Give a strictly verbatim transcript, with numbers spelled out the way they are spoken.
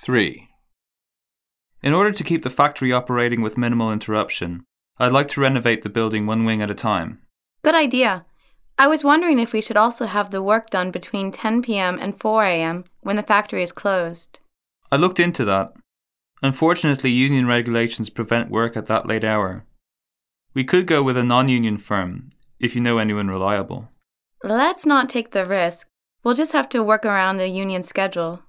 three. In order to keep the factory operating with minimal interruption, I'd like to renovate the building one wing at a time. Good idea. I was wondering if we should also have the work done between ten p.m. and four a.m. when the factory is closed. I looked into that. Unfortunately, union regulations prevent work at that late hour. We could go with a non-union firm, if you know anyone reliable. Let's not take the risk. We'll just have to work around the union schedule.